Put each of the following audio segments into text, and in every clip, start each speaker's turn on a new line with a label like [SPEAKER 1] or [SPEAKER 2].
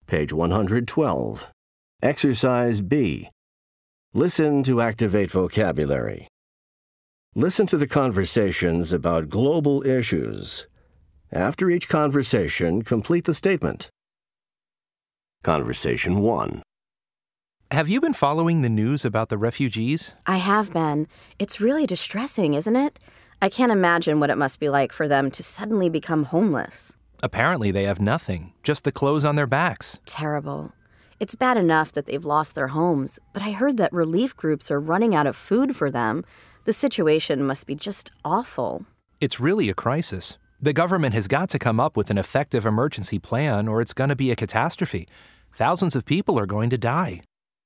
[SPEAKER 1] Page 112. Exercise B. Listen to activate vocabulary. Listen to the conversations about global issues. After each conversation, complete the statement. Conversation 1.
[SPEAKER 2] Have you been following the news about the refugees?
[SPEAKER 3] I have been. It's really distressing, isn't it? I can't imagine what it must be like for them to suddenly become homeless.
[SPEAKER 2] Apparently they have nothing, just the clothes on their backs.
[SPEAKER 3] Terrible. It's bad enough that they've lost their homes, but I heard that relief groups are running out of food for them. The situation must be just awful.
[SPEAKER 2] It's really a crisis. The government has got to come up with an effective emergency plan or it's going to be a catastrophe. Thousands of people are going to die.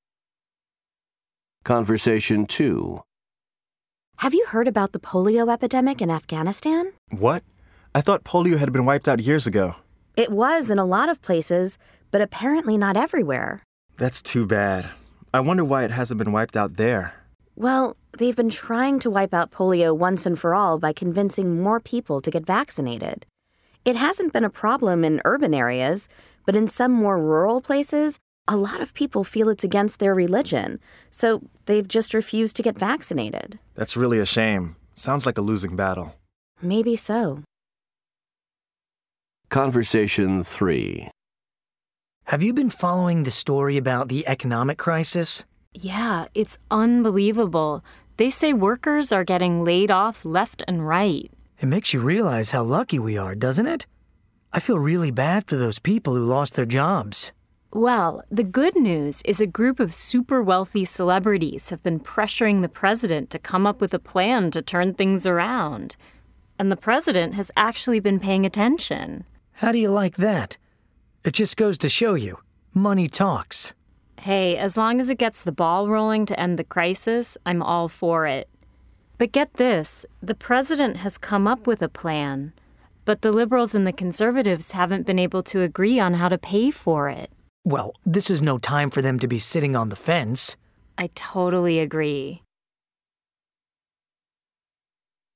[SPEAKER 1] Conversation 2.
[SPEAKER 3] Have you heard about the polio epidemic in Afghanistan?
[SPEAKER 4] What? I thought polio had been wiped out years ago.
[SPEAKER 3] It was in a lot of places, but apparently not everywhere.
[SPEAKER 4] That's too bad. I wonder why it hasn't been wiped out there.
[SPEAKER 3] Well, they've been trying to wipe out polio once and for all by convincing more people to get vaccinated. It hasn't been a problem in urban areas, but in some more rural places, a lot of people feel it's against their religion, so they've just refused to get vaccinated.
[SPEAKER 4] That's really a shame. Sounds like a losing battle.
[SPEAKER 3] Maybe so.
[SPEAKER 1] Conversation 3.
[SPEAKER 5] Have you been following the story about the economic crisis?
[SPEAKER 6] Yeah, it's unbelievable. They say workers are getting laid off left and right.
[SPEAKER 5] It makes you realize how lucky we are, doesn't it? I feel really bad for those people who lost their jobs.
[SPEAKER 6] Well, the good news is a group of super wealthy celebrities have been pressuring the president to come up with a plan to turn things around. And the president has actually been paying attention.
[SPEAKER 5] How do you like that? It just goes to show you, money talks.
[SPEAKER 6] Hey, as long as it gets the ball rolling to end the crisis, I'm all for it. But get this, the president has come up with a plan, but the liberals and the conservatives haven't been able to agree on how to pay for it.
[SPEAKER 5] Well, this is no time for them to be sitting on the fence.
[SPEAKER 6] I totally agree.